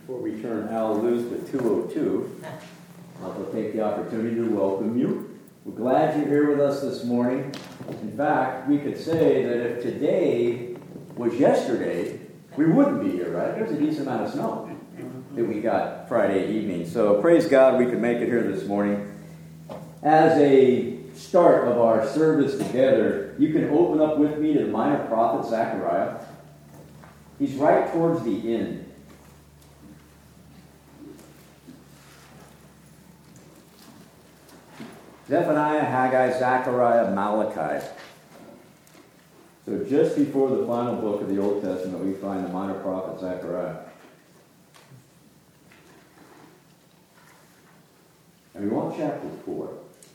Before we turn Al loose to 202, I'll take the opportunity to welcome you. We're glad you're here with us this morning. In fact, we could say that if today was yesterday, we wouldn't be here, right? There's a decent amount of snow that we got Friday evening. So praise God we could make it here this morning. As a start of our service together, you can open up with me to the minor prophet Zechariah. He's right towards the end. Zephaniah, Haggai, Zechariah, Malachi. So just before the final book of the Old Testament, we find the minor prophet Zechariah. And we want chapter 4.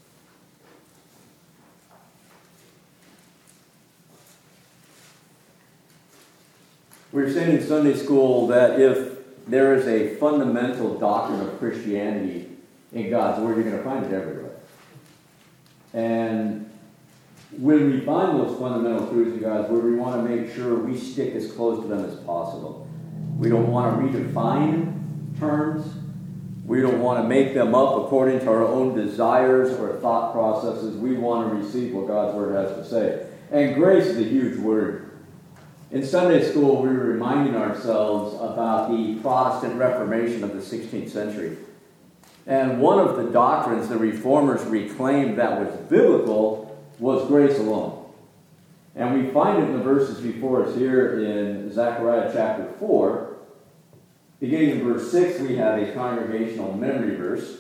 We were saying in Sunday school that if there is a fundamental doctrine of Christianity in God's Word, you're going to find it everywhere. And when we find those fundamental truths in God's Word, we want to make sure we stick as close to them as possible. We don't want to redefine terms. We don't want to make them up according to our own desires or thought processes. We want to receive what God's Word has to say. And grace is a huge word. In Sunday school, we were reminding ourselves about the Protestant Reformation of the 16th century. And one of the doctrines the Reformers reclaimed that was biblical was grace alone. And we find it in the verses before us here in Zechariah chapter 4. Beginning in verse 6, we have a congregational memory verse.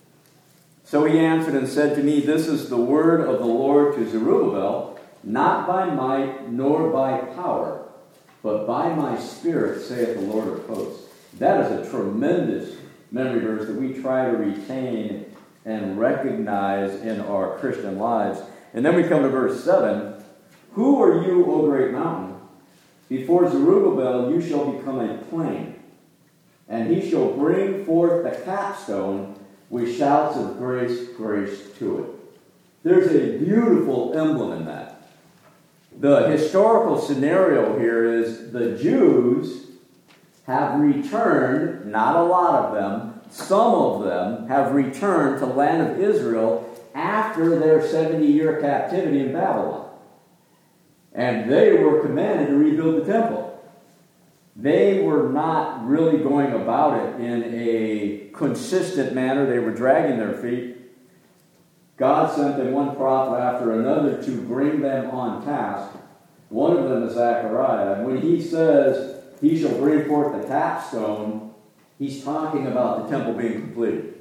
So he answered and said to me, "This is the word of the Lord to Zerubbabel, not by might nor by power, but by my Spirit, saith the Lord of hosts." That is a tremendous memory verse that we try to retain and recognize in our Christian lives. And then we come to verse 7. "Who are you, O great mountain? Before Zerubbabel you shall become a plain, and he shall bring forth the capstone with shouts of grace, grace to it." There's a beautiful emblem in that. The historical scenario here is the Jews have returned, not a lot of them, some of them have returned to the land of Israel after their 70-year captivity in Babylon. And they were commanded to rebuild the temple. They were not really going about it in a consistent manner. They were dragging their feet. God sent them one prophet after another to bring them on task. One of them is Zechariah. And when he says, he shall bring forth the capstone, he's talking about the temple being completed.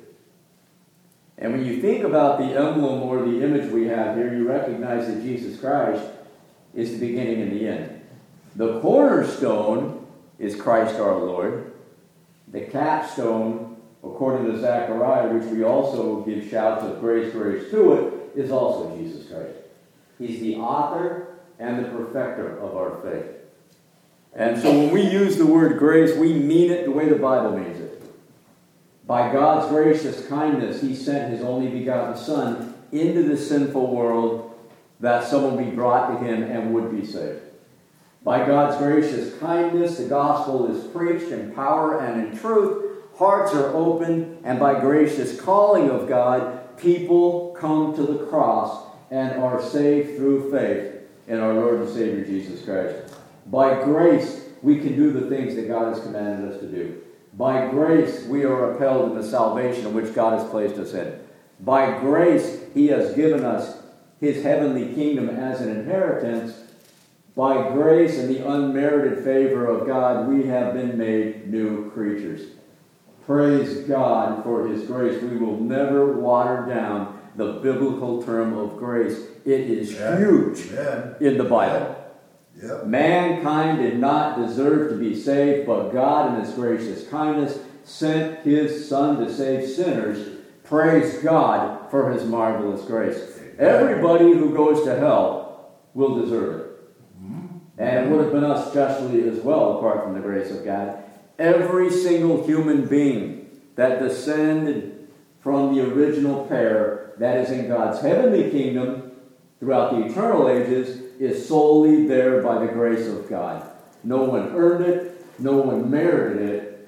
And when you think about the emblem or the image we have here, you recognize that Jesus Christ is the beginning and the end. The cornerstone is Christ our Lord. The capstone, according to Zechariah, which we also give shouts of grace, grace to it, is also Jesus Christ. He's the author and the perfecter of our faith. And so when we use the word grace, we mean it the way the Bible means it. By God's gracious kindness, he sent his only begotten Son into the sinful world that someone be brought to him and would be saved. By God's gracious kindness, the gospel is preached in power and in truth. Hearts are opened, and by gracious calling of God, people come to the cross and are saved through faith in our Lord and Savior Jesus Christ. By grace, we can do the things that God has commanded us to do. By grace, we are upheld in the salvation in which God has placed us in. By grace, he has given us his heavenly kingdom as an inheritance. By grace and the unmerited favor of God, we have been made new creatures. Praise God for his grace. We will never water down the biblical term of grace. It is huge in the Bible. Yep. Mankind did not deserve to be saved, but God in his gracious kindness sent his Son to save sinners. Praise God for his marvelous grace. Everybody who goes to hell will deserve it. And it would have been us justly as well, apart from the grace of God. Every single human being that descended from the original pair that is in God's heavenly kingdom throughout the eternal ages is solely there by the grace of God. No one earned it. No one merited it.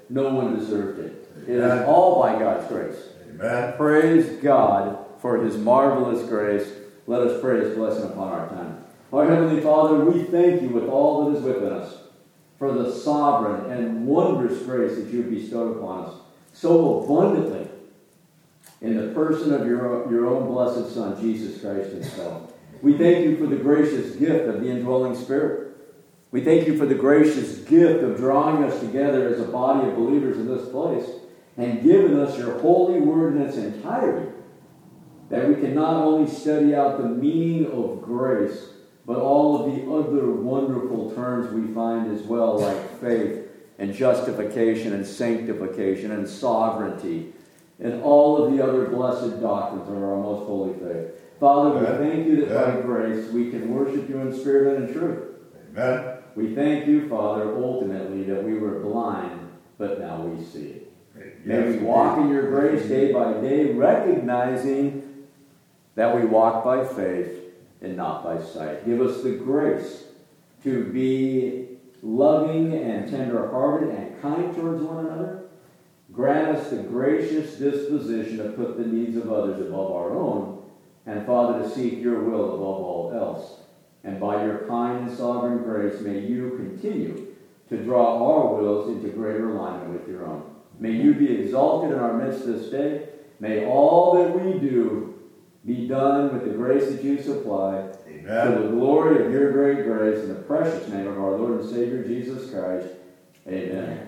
No one deserved it. It is all by God's grace. Amen. Praise God for his marvelous grace. Let us pray his blessing upon our time. Our Heavenly Father, we thank you with all that is within us for the sovereign and wondrous grace that you have bestowed upon us so abundantly in the person of your own blessed Son, Jesus Christ himself. We thank you for the gracious gift of the indwelling Spirit. We thank you for the gracious gift of drawing us together as a body of believers in this place and giving us your holy word in its entirety, that we can not only study out the meaning of grace, but all of the other wonderful terms we find as well, like faith and justification and sanctification and sovereignty and all of the other blessed doctrines of our most holy faith. Father, we thank you that by grace we can worship you in spirit and in truth. Amen. We thank you, Father, ultimately that we were blind, but now we see. May we walk in your grace day by day, recognizing that we walk by faith and not by sight. Give us the grace to be loving and tender-hearted and kind towards one another. Grant us the gracious disposition to put the needs of others above our own, and Father, to seek your will above all else. And by your kind and sovereign grace, may you continue to draw our wills into greater alignment with your own. May you be exalted in our midst this day. May all that we do be done with the grace that you supply. Amen. To the glory of your great grace, in the precious name of our Lord and Savior, Jesus Christ. Amen.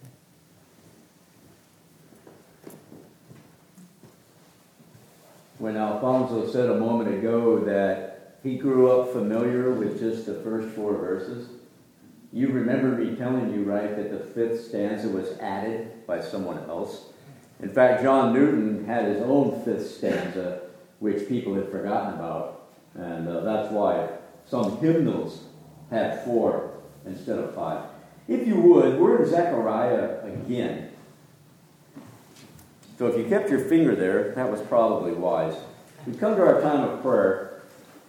When Alfonso said a moment ago that he grew up familiar with just the first 4 verses, you remember me telling you, right, that the 5th stanza was added by someone else. In fact, John Newton had his own 5th stanza, which people had forgotten about. And that's why some hymnals had 4 instead of 5. If you would, we're in Zechariah again. So if you kept your finger there, that was probably wise. We come to our time of prayer.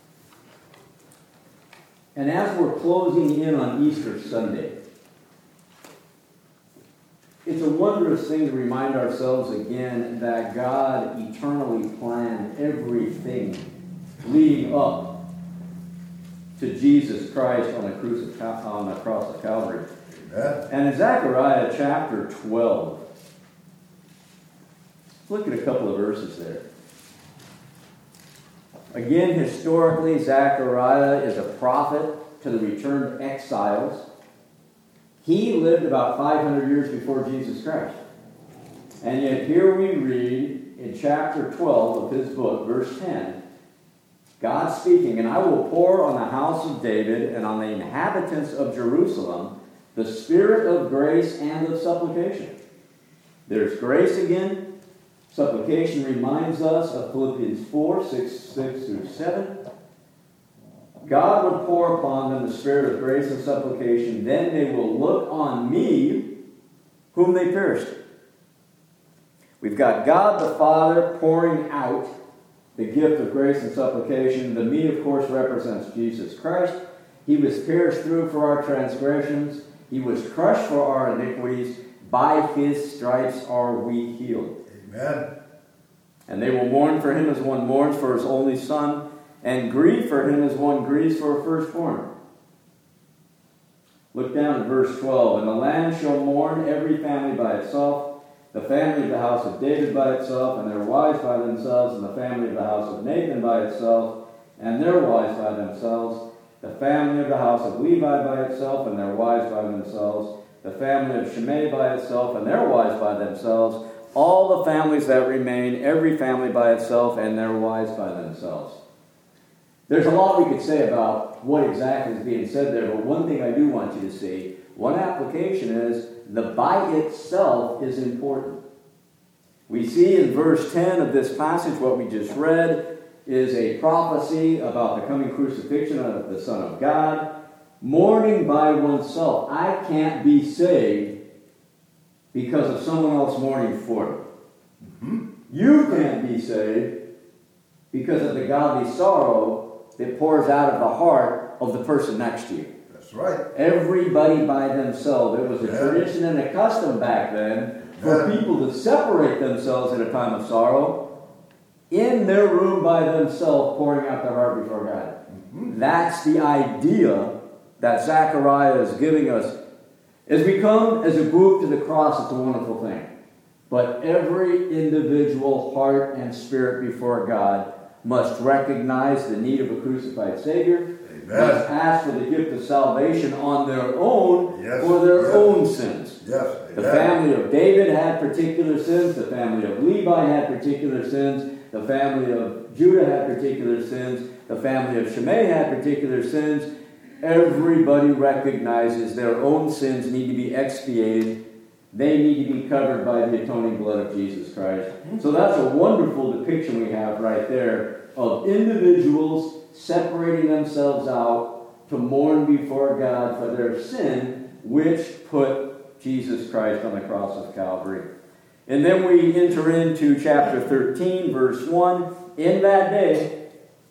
And as we're closing in on Easter Sunday, it's a wondrous thing to remind ourselves again that God eternally planned everything leading up to Jesus Christ on the cross of Calvary. Amen. And in Zechariah chapter 12, look at a couple of verses there. Again, historically, Zechariah is a prophet to the returned exiles. He lived about 500 years before Jesus Christ. And yet here we read in chapter 12 of his book, verse 10, God speaking, "And I will pour on the house of David and on the inhabitants of Jerusalem the spirit of grace and of supplication." There's grace again. Supplication reminds us of Philippians 4, 6 through 7. God would pour upon them the spirit of grace and supplication. Then they will look on me, whom they pierced. We've got God the Father pouring out the gift of grace and supplication. The me, of course, represents Jesus Christ. He was pierced through for our transgressions. He was crushed for our iniquities. By his stripes are we healed. Amen. And they will mourn for him as one mourns for his only son, and grieve for him as one grieves for a firstborn. Look down at verse 12. "And the land shall mourn, every family by itself, the family of the house of David by itself, and their wives by themselves, and the family of the house of Nathan by itself, and their wives by themselves, the family of the house of Levi by itself, and their wives by themselves, the family of Shimei by itself, and their wives by themselves, all the families that remain, every family by itself, and their wives by themselves." There's a lot we could say about what exactly is being said there, but one thing I do want you to see, one application is the by itself is important. We see in verse 10 of this passage, what we just read, is a prophecy about the coming crucifixion of the Son of God. Mourning by oneself. I can't be saved because of someone else mourning for me. Mm-hmm. You can't be saved because of the godly sorrow that pours out of the heart of the person next to you. That's right. Everybody by themselves. It was a tradition and a custom back then for people to separate themselves in a time of sorrow in their room by themselves, pouring out their heart before God. That's the idea that Zechariah is giving us. As we come as a group to the cross, it's a wonderful thing. But every individual heart and spirit before God must recognize the need of a crucified Savior, must ask for the gift of salvation on their own for their own sins. The family of David had particular sins. The family of Levi had particular sins. The family of Judah had particular sins. The family of Shimei had particular sins. Everybody recognizes their own sins need to be expiated. They need to be covered by the atoning blood of Jesus Christ. So that's a wonderful depiction we have right there of individuals separating themselves out to mourn before God for their sin, which put Jesus Christ on the cross of Calvary. And then we enter into chapter 13, verse 1. In that day,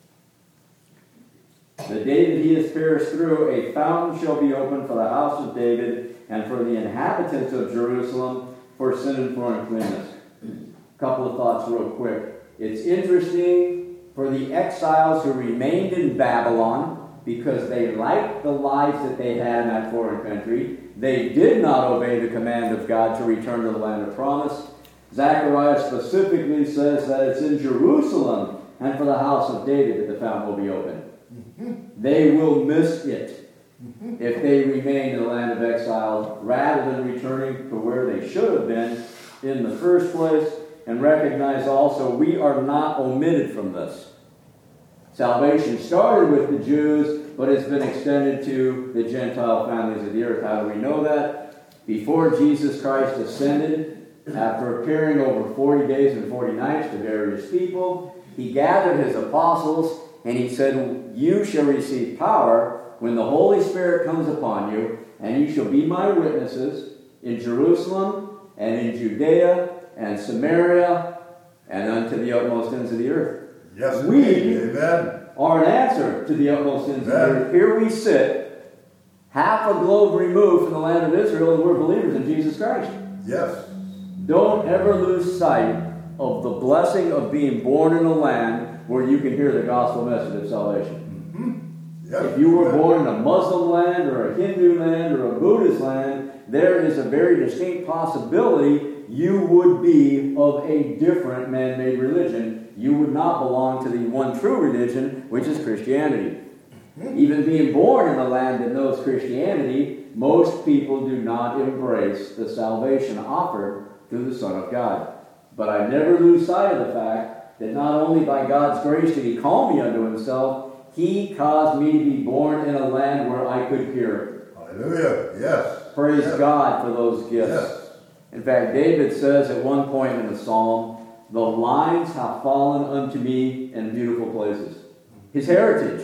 the day that he has pierced through, a fountain shall be opened for the house of David and for the inhabitants of Jerusalem for sin and for uncleanness. A couple of thoughts real quick. It's interesting for the exiles who remained in Babylon because they liked the lives that they had in that foreign country. They did not obey the command of God to return to the land of promise. Zechariah specifically says that it's in Jerusalem and for the house of David that the fountain will be opened. They will miss it if they remain in the land of exile rather than returning to where they should have been in the first place. And recognize also we are not omitted from this. Salvation started with the Jews, but it's been extended to the Gentile families of the earth. How do we know that? Before Jesus Christ ascended, after appearing over 40 days and 40 nights to various people, he gathered his apostles and he said, "You shall receive power when the Holy Spirit comes upon you, and you shall be my witnesses in Jerusalem and in Judea and Samaria and unto the utmost ends of the earth." Yes, we amen. Are an answer to the utmost ends of the earth. Here we sit, half a globe removed from the land of Israel, and we're believers in Jesus Christ. Yes. Don't ever lose sight of the blessing of being born in a land where you can hear the gospel message of salvation. If you were born in a Muslim land or a Hindu land or a Buddhist land, there is a very distinct possibility you would be of a different man-made religion. You would not belong to the one true religion, which is Christianity. Even being born in a land that knows Christianity, most people do not embrace the salvation offered through the Son of God. But I never lose sight of the fact that not only by God's grace did he call me unto himself, he caused me to be born in a land where I could hear. Hallelujah. Yes. Praise God for those gifts. Yes. In fact, David says at one point in the psalm, "The lines have fallen unto me in beautiful places." His heritage.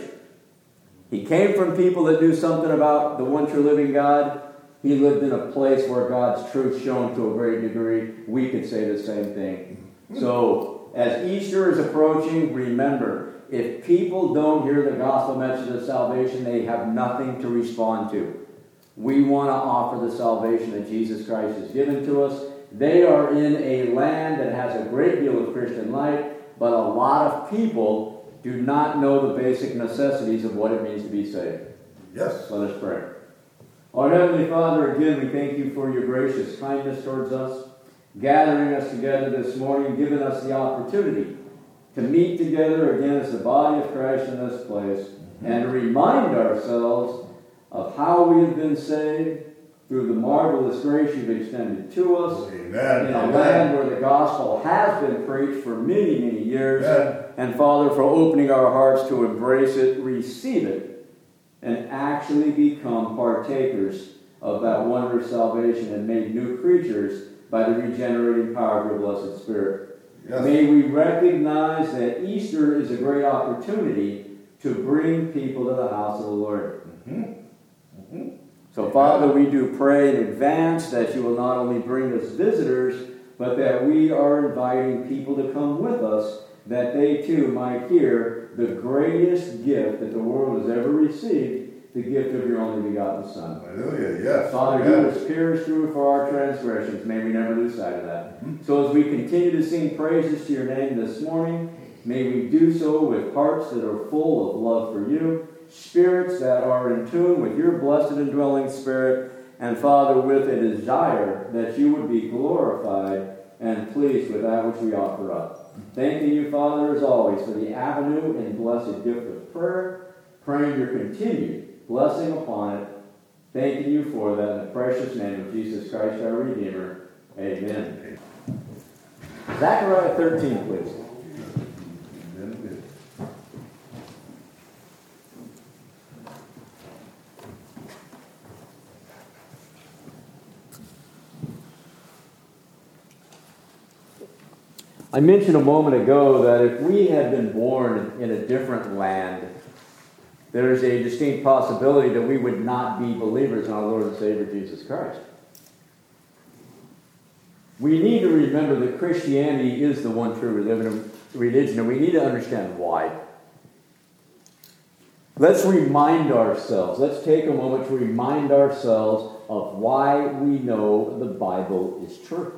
He came from people that knew something about the one true living God. He lived in a place where God's truth shone to a great degree. We could say the same thing. So, as Easter is approaching, remember, if people don't hear the gospel message of salvation, they have nothing to respond to. We want to offer the salvation that Jesus Christ has given to us. They are in a land that has a great deal of Christian light, but a lot of people do not know the basic necessities of what it means to be saved. Yes. Let us pray. Our Heavenly Father, again, we thank you for your gracious kindness towards us, gathering us together this morning, giving us the opportunity to meet together again as the body of Christ in this place, and to remind ourselves of how we have been saved through the marvelous grace you've extended to us. Amen. In a land where the gospel has been preached for many, many years. Amen. And Father, for opening our hearts to embrace it, receive it, and actually become partakers of that wondrous salvation and made new creatures by the regenerating power of your blessed Spirit. Yes. May we recognize that Easter is a great opportunity to bring people to the house of the Lord. So, Father, we do pray in advance that you will not only bring us visitors, but that we are inviting people to come with us, that they too might hear the greatest gift that the world has ever received, the gift of your only begotten Son. Hallelujah. Yes. Father, you was pierced through for our transgressions. May we never lose sight of that. So as we continue to sing praises to your name this morning, may we do so with hearts that are full of love for you, spirits that are in tune with your blessed indwelling Spirit, and Father, with a desire that you would be glorified and pleased with that which we offer up. Thanking you, Father, as always, for the avenue and blessed gift of prayer, praying your continued blessing upon it. Thanking you for that in the precious name of Jesus Christ, our Redeemer. Amen. Zechariah 13, please. I mentioned a moment ago that if we had been born in a different land, there is a distinct possibility that we would not be believers in our Lord and Savior Jesus Christ. We need to remember that Christianity is the one true religion, and we need to understand why. Let's remind ourselves, let's take a moment to remind ourselves of why we know the Bible is true.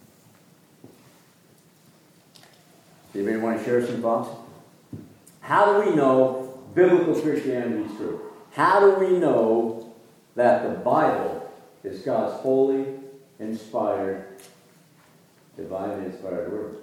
Anybody want to share some thoughts? How do we know biblical Christianity is true? How do we know that the Bible is God's holy, inspired, divinely inspired word?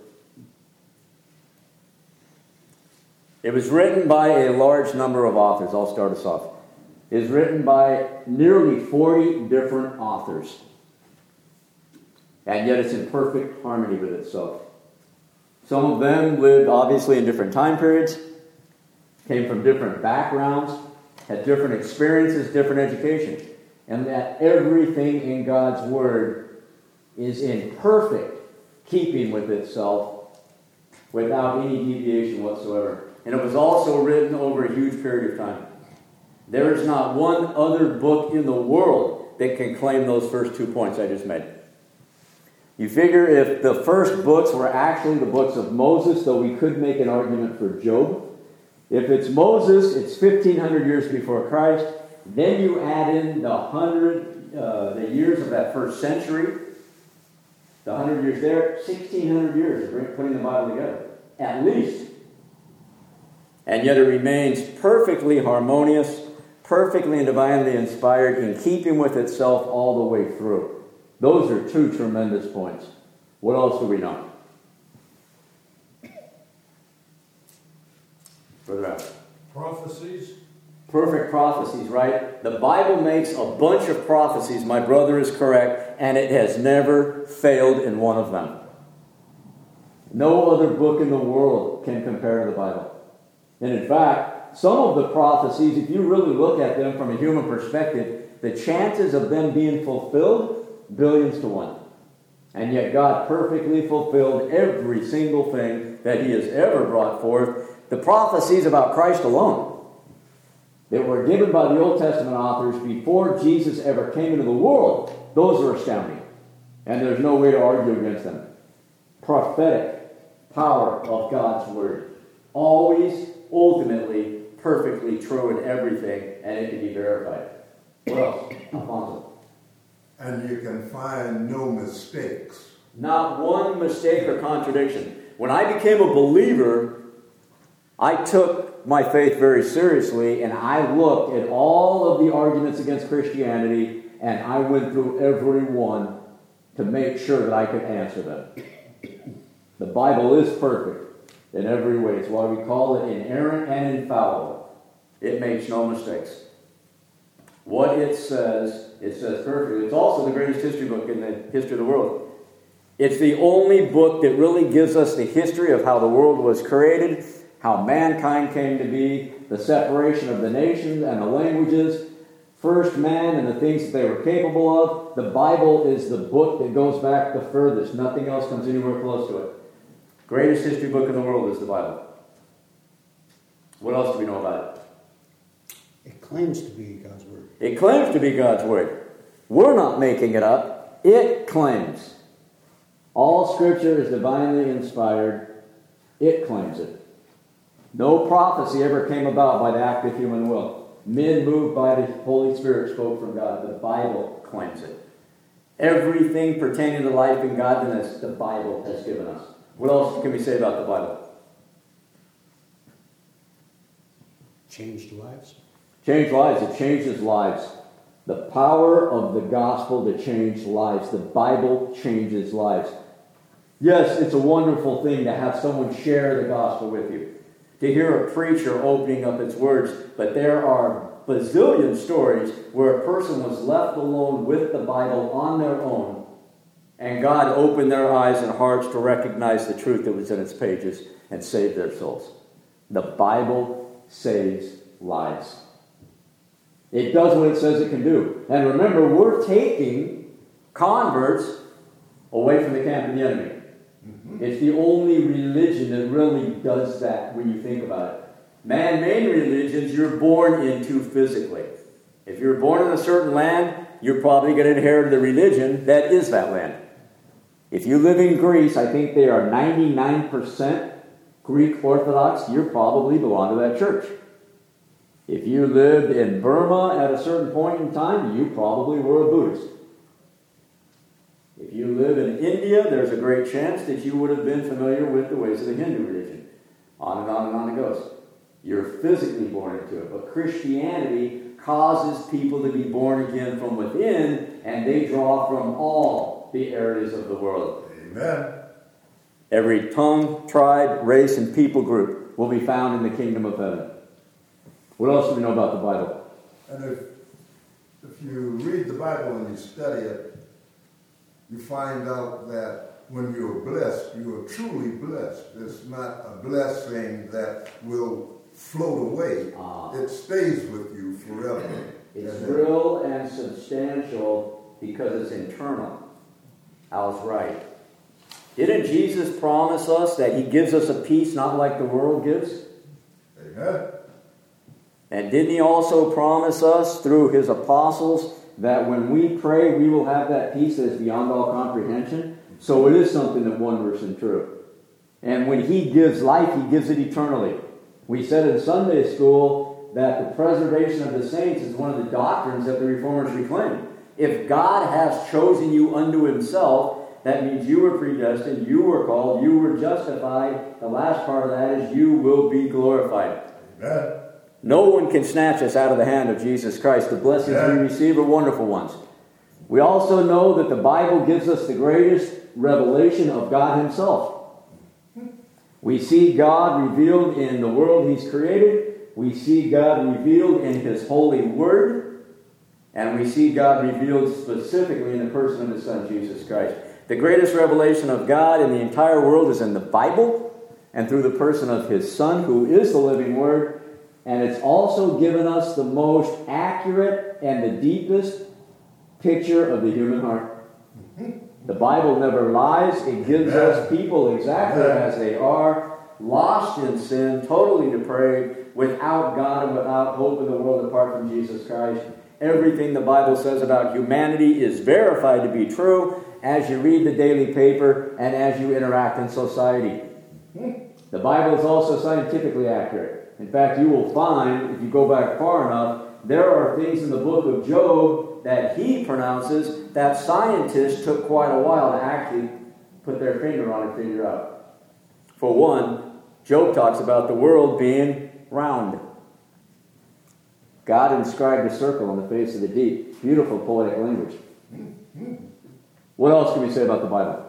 It was written by a large number of authors. I'll start us off. It was written by nearly 40 different authors. And yet it's in perfect harmony with itself. Some of them lived obviously in different time periods, came from different backgrounds, had different experiences, different education. And that everything in God's Word is in perfect keeping with itself without any deviation whatsoever. And it was also written over a huge period of time. There is not one other book in the world that can claim those first 2 points I just made. You figure if the first books were actually the books of Moses, though we could make an argument for Job. If it's Moses, it's 1,500 years before Christ. Then you add in the years of that first century. The 100 years there, 1,600 years of putting the Bible together. At least. And yet it remains perfectly harmonious, perfectly and divinely inspired, in keeping with itself all the way through. Those are two tremendous points. What else do we know? Further out. Prophecies. Perfect prophecies, right? The Bible makes a bunch of prophecies, my brother is correct, and it has never failed in one of them. No other book in the world can compare to the Bible. And in fact, some of the prophecies, if you really look at them from a human perspective, the chances of them being fulfilled, billions to one. And yet God perfectly fulfilled every single thing that He has ever brought forth. The prophecies about Christ alone that were given by the Old Testament authors before Jesus ever came into the world, those are astounding. And there's no way to argue against them. Prophetic power of God's Word. Always, ultimately, perfectly true in everything, and it can be verified. What else? Alfonso. And you can find no mistakes. Not one mistake or contradiction. When I became a believer, I took my faith very seriously, and I looked at all of the arguments against Christianity, and I went through every one to make sure that I could answer them. The Bible is perfect in every way. It's why we call it inerrant and infallible. It makes no mistakes. What it says perfectly. It's also the greatest history book in the history of the world. It's the only book that really gives us the history of how the world was created, how mankind came to be, the separation of the nations and the languages, first man and the things that they were capable of. The Bible is the book that goes back the furthest. Nothing else comes anywhere close to it. Greatest history book in the world is the Bible. What else do we know about it? It claims to be God's Word. It claims to be God's Word. We're not making it up. It claims. All Scripture is divinely inspired. It claims it. No prophecy ever came about by the act of human will. Men moved by the Holy Spirit spoke from God. The Bible claims it. Everything pertaining to life and godliness, the Bible has given us. What else can we say about the Bible? Changed lives. Changed lives. It changes lives. The power of the gospel to change lives. The Bible changes lives. Yes, it's a wonderful thing to have someone share the gospel with you. To hear a preacher opening up its words. But there are bazillion stories where a person was left alone with the Bible on their own, and God opened their eyes and hearts to recognize the truth that was in its pages and saved their souls. The Bible saves lives. It does what it says it can do. And remember, we're taking converts away from the camp of the enemy. It's the only religion that really does that when you think about it. Man-made religions you're born into physically. If you're born in a certain land, you're probably going to inherit the religion that is that land. If you live in Greece, I think they are 99% Greek Orthodox, you probably belong to that church. If you lived in Burma at a certain point in time, you probably were a Buddhist. If you live in India, there's a great chance that you would have been familiar with the ways of the Hindu religion. On and on and on it goes. You're physically born into it. But Christianity causes people to be born again from within, and they draw from all the areas of the world. Amen. Every tongue, tribe, race, and people group will be found in the kingdom of heaven. What else do we know about the Bible? And if you read the Bible and you study it, you find out that when you're blessed, you are truly blessed. It's not a blessing that will float away. It stays with you forever. It's real and substantial because it's internal. Al's right. Didn't Jesus promise us that he gives us a peace not like the world gives? Amen. And didn't he also promise us through his apostles that when we pray, we will have that peace that is beyond all comprehension? So it is something that wondrous and true. And when he gives life, he gives it eternally. We said in Sunday school that the preservation of the saints is one of the doctrines that the Reformers reclaim. If God has chosen you unto himself, that means you were predestined, you were called, you were justified. The last part of that is you will be glorified. Amen. No one can snatch us out of the hand of Jesus Christ. The blessings we receive are wonderful ones. We also know that the Bible gives us the greatest revelation of God himself. We see God revealed in the world he's created. We see God revealed in his holy word. And we see God revealed specifically in the person of his Son, Jesus Christ. The greatest revelation of God in the entire world is in the Bible and through the person of his Son, who is the living Word. And it's also given us the most accurate and the deepest picture of the human heart. The Bible never lies. It gives us people exactly as they are, lost in sin, totally depraved, without God and without hope in the world apart from Jesus Christ. Everything the Bible says about humanity is verified to be true as you read the daily paper and as you interact in society. The Bible is also scientifically accurate. In fact, you will find, if you go back far enough, there are things in the book of Job that he pronounces that scientists took quite a while to actually put their finger on and figure out. For one, Job talks about the world being round. God inscribed a circle on the face of the deep. Beautiful poetic language. What else can we say about the Bible?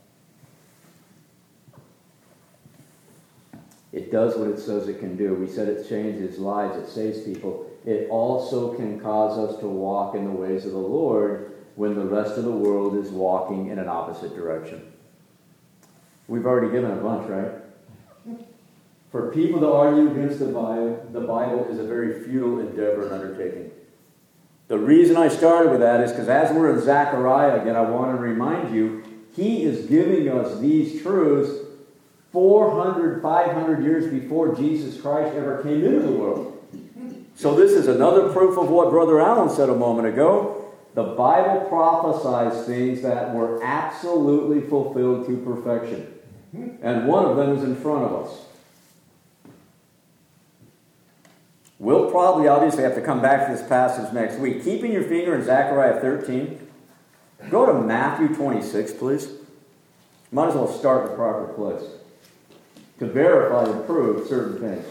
It does what it says it can do. We said it changes lives, it saves people. It also can cause us to walk in the ways of the Lord when the rest of the world is walking in an opposite direction. We've already given a bunch, right? For people to argue against the Bible is a very futile endeavor and undertaking. The reason I started with that is because as we're in Zechariah again, I want to remind you, he is giving us these truths 400, 500 years before Jesus Christ ever came into the world. So this is another proof of what Brother Allen said a moment ago. The Bible prophesies things that were absolutely fulfilled to perfection. And one of them is in front of us. We'll probably obviously have to come back to this passage next week. Keeping your finger in Zechariah 13, go to Matthew 26, please. Might as well start in the proper place to verify and prove certain things.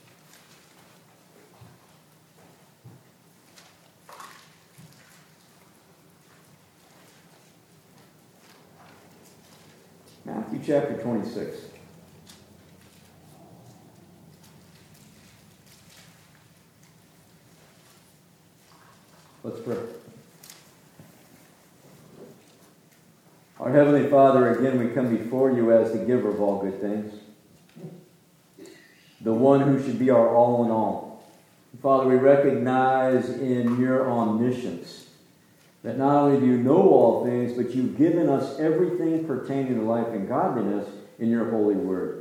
Matthew chapter 26. Let's pray. Our Heavenly Father, again we come before you as the giver of all good things. The one who should be our all in all. Father, we recognize in your omniscience that not only do you know all things, but you've given us everything pertaining to life and godliness in your holy word.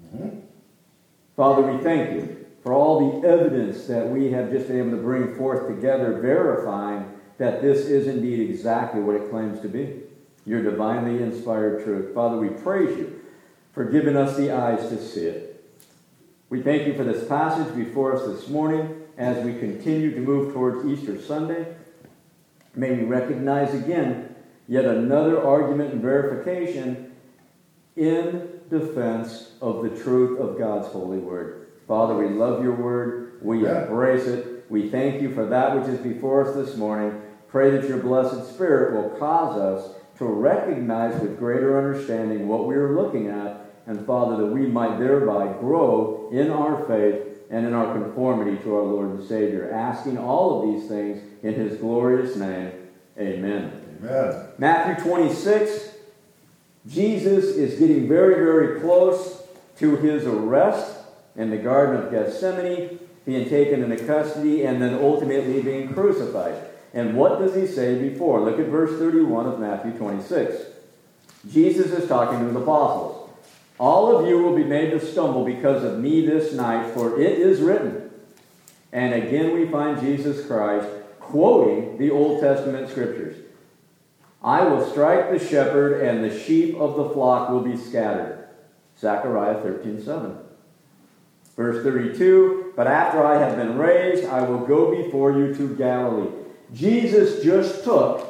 Father, we thank you for all the evidence that we have just been able to bring forth together, verifying that this is indeed exactly what it claims to be. Your divinely inspired truth. Father, we praise you for giving us the eyes to see it. We thank you for this passage before us this morning as we continue to move towards Easter Sunday. May we recognize again yet another argument and verification in defense of the truth of God's holy word. Father, we love your word. We embrace it. We thank you for that which is before us this morning. Pray that your blessed Spirit will cause us to recognize with greater understanding what we are looking at, and Father, that we might thereby grow in our faith and in our conformity to our Lord and Savior, asking all of these things in his glorious name. Amen. Amen. Matthew 26, Jesus is getting very, very close to his arrest in the Garden of Gethsemane, being taken into custody, and then ultimately being crucified. And what does he say before? Look at verse 31 of Matthew 26. Jesus is talking to his apostles. All of you will be made to stumble because of me this night, for it is written. And again we find Jesus Christ quoting the Old Testament scriptures. I will strike the shepherd, and the sheep of the flock will be scattered. Zechariah 13:7. Verse 32, but after I have been raised, I will go before you to Galilee. Jesus just took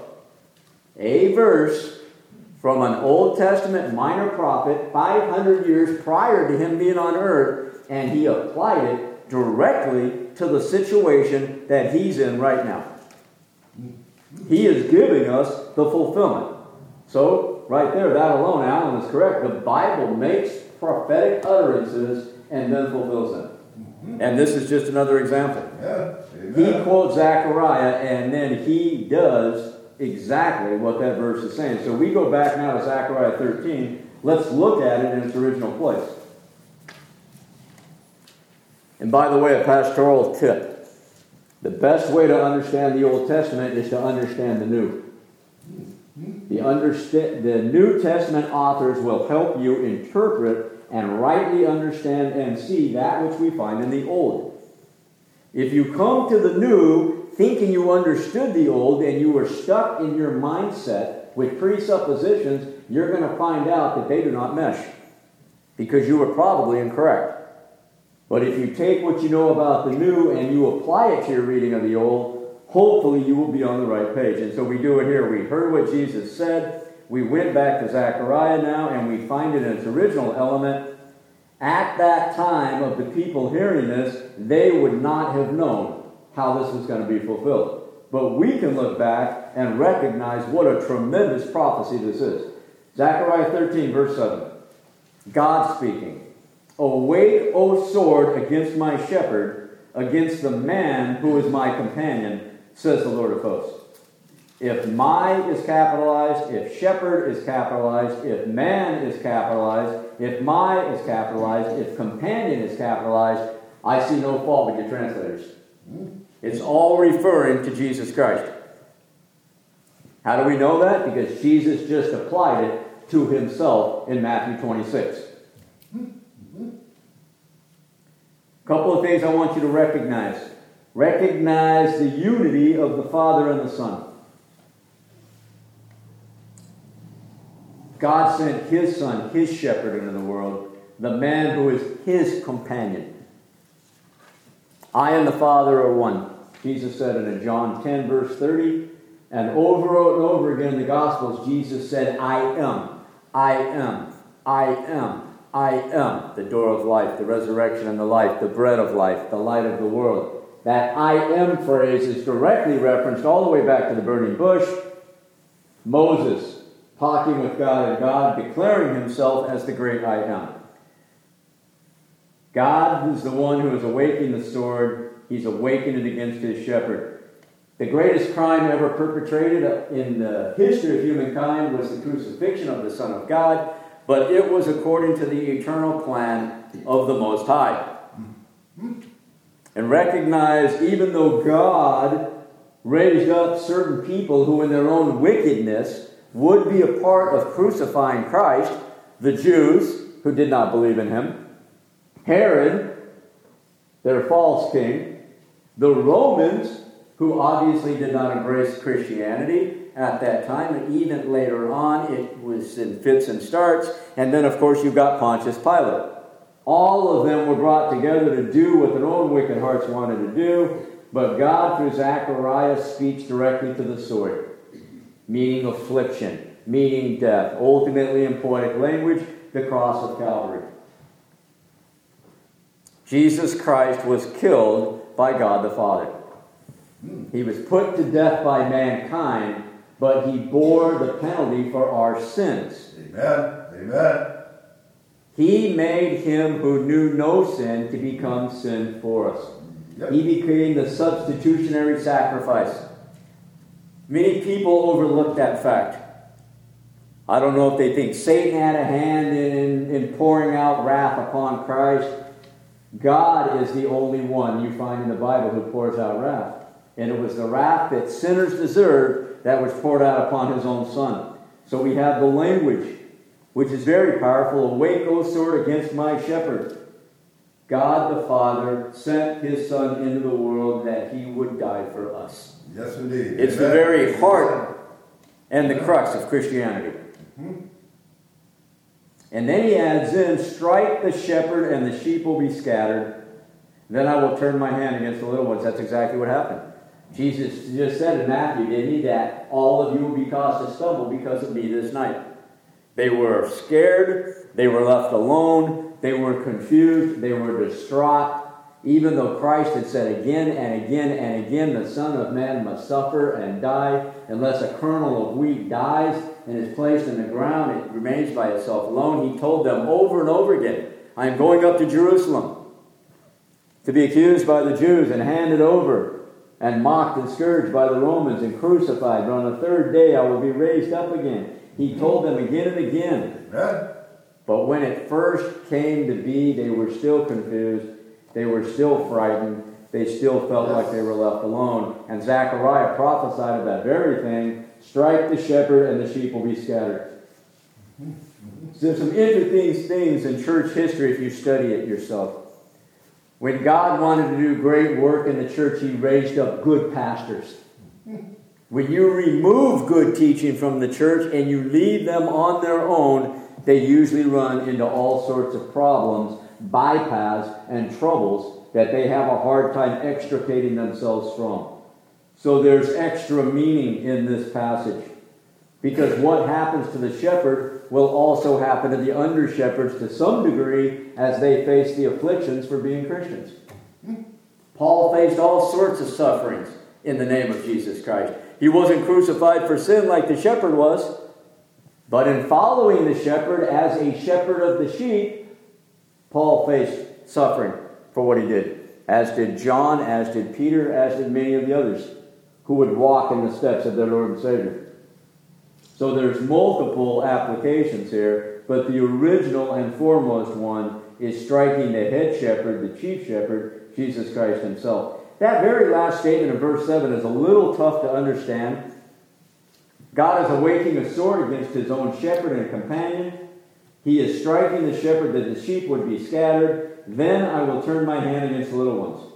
a verse from an Old Testament minor prophet 500 years prior to him being on earth, and he applied it directly to the situation that he's in right now. He is giving us the fulfillment. So, right there, that alone, Alan is correct. The Bible makes prophetic utterances and then fulfills them. And this is just another example. He quotes Zechariah, and then he does exactly what that verse is saying. So we go back now to Zechariah 13. Let's look at it in its original place. And by the way, a pastoral tip. The best way to understand the Old Testament is to understand the New. The New Testament authors will help you interpret and rightly understand and see that which we find in the Old. If you come to the New thinking you understood the Old and you were stuck in your mindset with presuppositions, you're going to find out that they do not mesh because you were probably incorrect. But if you take what you know about the New and you apply it to your reading of the Old, hopefully you will be on the right page. And so we do it here. We heard what Jesus said. We went back to Zechariah now, and we find it in its original element. At that time of the people hearing this, they would not have known how this was going to be fulfilled. But we can look back and recognize what a tremendous prophecy this is. Zechariah 13, verse 7. God speaking. Awake, O sword, against my shepherd, against the man who is my companion, says the Lord of hosts. If my is capitalized, if shepherd is capitalized, if man is capitalized, if my is capitalized, if companion is capitalized, I see no fault with your translators. It's all referring to Jesus Christ. How do we know that? Because Jesus just applied it to himself in Matthew 26. A couple of things I want you to recognize. Recognize the unity of the Father and the Son. God sent his Son, his shepherd into the world, the man who is his companion. I and the Father are one. Jesus said it in John 10, verse 30. And over again in the Gospels, Jesus said, I am, I am, I am, I am the door of life, the resurrection and the life, the bread of life, the light of the world. That I am phrase is directly referenced all the way back to the burning bush. Moses talking with God and God declaring himself as the great I am. God is the one who is awakening the sword. He's awakened it against his shepherd. The greatest crime ever perpetrated in the history of humankind was the crucifixion of the Son of God, but it was according to the eternal plan of the Most High. And recognize, even though God raised up certain people who in their own wickedness would be a part of crucifying Christ, the Jews who did not believe in him, Herod, their false king, the Romans, who obviously did not embrace Christianity at that time, and even later on it was in fits and starts, and then of course you've got Pontius Pilate. All of them were brought together to do what their own wicked hearts wanted to do, but God through Zechariah speaks directly to the sword, meaning affliction, meaning death, ultimately in poetic language, the cross of Calvary. Jesus Christ was killed by God the Father. He was put to death by mankind, but he bore the penalty for our sins. Amen. Amen. He made him who knew no sin to become sin for us. Yep. He became the substitutionary sacrifice. Many people overlook that fact. I don't know if they think Satan had a hand in pouring out wrath upon Christ. God is the only one you find in the Bible who pours out wrath. And it was the wrath that sinners deserved that was poured out upon his own Son. So we have the language, which is very powerful. Awake, O sword, against my shepherd. God the Father sent his Son into the world that he would die for us. Yes, indeed. It's the very heart and the crux of Christianity. And then he adds in, strike the shepherd and the sheep will be scattered. Then I will turn my hand against the little ones. That's exactly what happened. Jesus just said in Matthew, didn't he, that all of you will be caused to stumble because of me this night. They were scared. They were left alone. They were confused. They were distraught. Even though Christ had said again and again and again, the Son of Man must suffer and die. Unless a kernel of wheat dies and is placed in the ground, it remains by itself alone. He told them over and over again, I am going up to Jerusalem to be accused by the Jews and handed over and mocked and scourged by the Romans and crucified. But on the third day I will be raised up again. He told them again and again. But when it first came to be, they were still confused. They were still frightened. They still felt like they were left alone. And Zechariah prophesied of that very thing. Strike the shepherd and the sheep will be scattered. So there's some interesting things in church history if you study it yourself. When God wanted to do great work in the church, he raised up good pastors. When you remove good teaching from the church and you leave them on their own, they usually run into all sorts of problems, bypass, and troubles that they have a hard time extricating themselves from. So there's extra meaning in this passage. Because what happens to the shepherd will also happen to the under-shepherds to some degree as they face the afflictions for being Christians. Paul faced all sorts of sufferings in the name of Jesus Christ. He wasn't crucified for sin like the shepherd was, but in following the shepherd as a shepherd of the sheep, Paul faced suffering for what he did, as did John, as did Peter, as did many of the others who would walk in the steps of their Lord and Savior. So there's multiple applications here, but the original and foremost one is striking the head shepherd, the chief shepherd, Jesus Christ himself. That very last statement in verse 7 is a little tough to understand. God is awaking a sword against his own shepherd and companion. He is striking the shepherd that the sheep would be scattered. Then I will turn my hand against the little ones.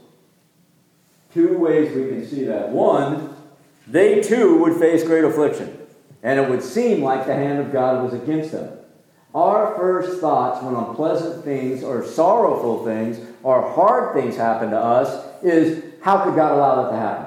Two ways we can see that. One, they too would face great affliction. And it would seem like the hand of God was against them. Our first thoughts when unpleasant things or sorrowful things or hard things happen to us is, how could God allow that to happen?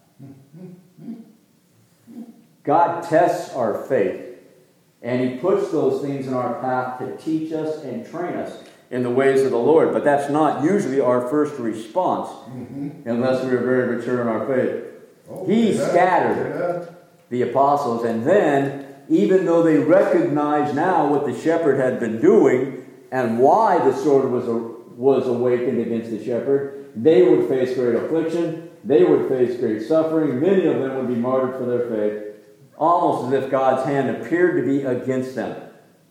God tests our faith, and He puts those things in our path to teach us and train us in the ways of the Lord. But that's not usually our first response, unless we are very mature in our faith. He scattered the apostles, and then, even though they recognized now what the shepherd had been doing and why the sword was awakened against the shepherd, they would face great affliction, they would face great suffering, many of them would be martyred for their faith, almost as if God's hand appeared to be against them.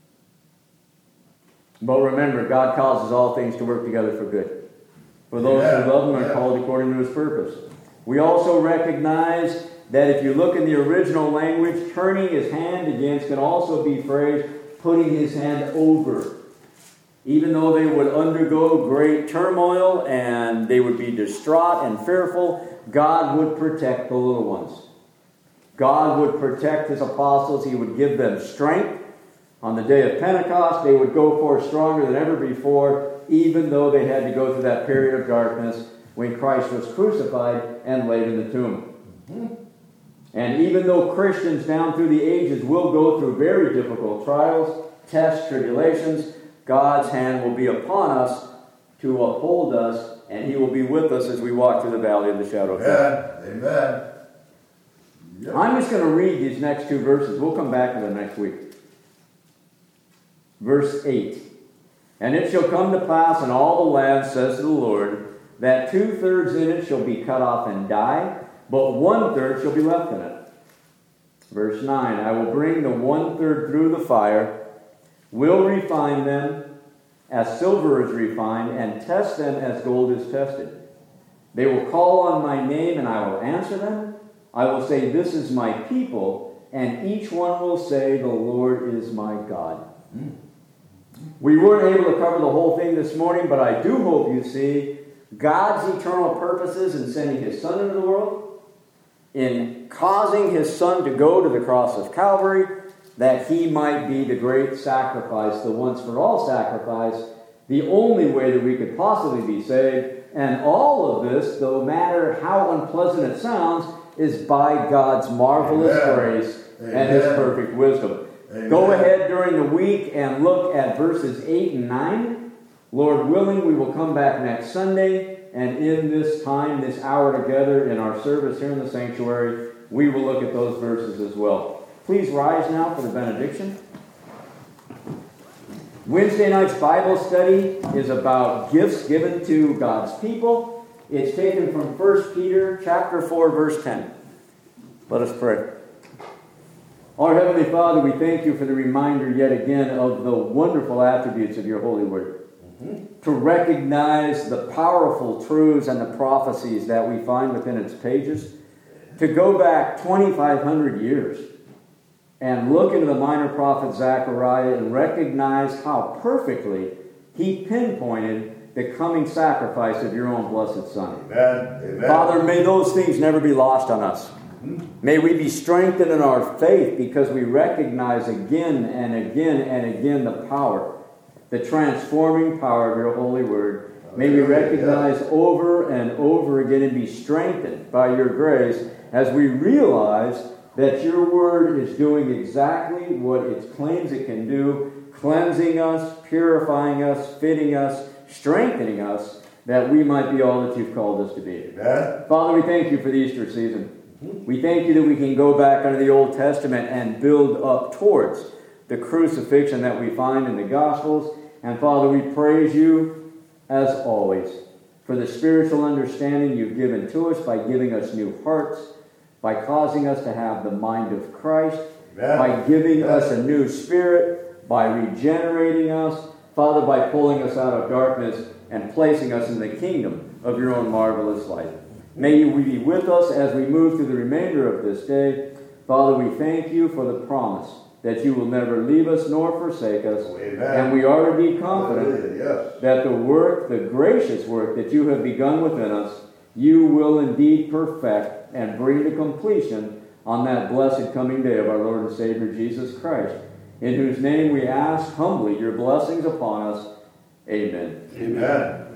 But remember, God causes all things to work together for good, for those who love Him and are called according to His purpose. We also recognize that if you look in the original language, turning his hand against can also be phrased putting his hand over. Even though they would undergo great turmoil and they would be distraught and fearful, God would protect the little ones. God would protect His apostles. He would give them strength. On the day of Pentecost, they would go forth stronger than ever before, even though they had to go through that period of darkness when Christ was crucified and laid in the tomb. And even though Christians down through the ages will go through very difficult trials, tests, tribulations, God's hand will be upon us to uphold us, and He will be with us as we walk through the valley of the shadow of death. Amen. Yep. I'm just going to read these next two verses. We'll come back to them next week. Verse 8. And it shall come to pass in all the land, says the Lord, that 2/3 in it shall be cut off and die, but 1/3 shall be left in it. Verse 9. I will bring the 1/3 through the fire, will refine them as silver is refined, and test them as gold is tested. They will call on my name, and I will answer them. I will say, this is my people, and each one will say, the Lord is my God. We weren't able to cover the whole thing this morning, but I do hope you see God's eternal purposes in sending His Son into the world, in causing His Son to go to the cross of Calvary, that He might be the great sacrifice, the once-for-all sacrifice, the only way that we could possibly be saved. And all of this, no matter how unpleasant it sounds, is by God's marvelous grace and His perfect wisdom. Amen. Go ahead during the week and look at verses 8 and 9. Lord willing, we will come back next Sunday, and in this time, this hour together in our service here in the sanctuary, we will look at those verses as well. Please rise now for the benediction. Wednesday night's Bible study is about gifts given to God's people. It's taken from 1 Peter chapter 4, verse 10. Let us pray. Our Heavenly Father, we thank You for the reminder yet again of the wonderful attributes of Your holy word. To recognize the powerful truths and the prophecies that we find within its pages. To go back 2,500 years and look into the minor prophet Zechariah and recognize how perfectly he pinpointed the coming sacrifice of Your own blessed Son. Amen. Amen. Father, may those things never be lost on us. May we be strengthened in our faith because we recognize again and again and again the power, the transforming power of Your holy word. May we recognize over and over again and be strengthened by Your grace as we realize that Your word is doing exactly what it claims it can do, cleansing us, purifying us, fitting us, strengthening us, that we might be all that You've called us to be. Amen. Father, we thank You for the Easter season. We thank You that we can go back under the Old Testament and build up towards the crucifixion that we find in the Gospels. And Father, we praise You, as always, for the spiritual understanding You've given to us by giving us new hearts, by causing us to have the mind of Christ, by giving us a new spirit, by regenerating us, Father, by pulling us out of darkness and placing us in the kingdom of Your own marvelous light. May You be with us as we move through the remainder of this day. Father, we thank You for the promise that You will never leave us nor forsake us. Amen. And we are indeed confident that the work, the gracious work that You have begun within us, You will indeed perfect and bring to completion on that blessed coming day of our Lord and Savior Jesus Christ, in whose name we ask humbly Your blessings upon us. Amen. Amen.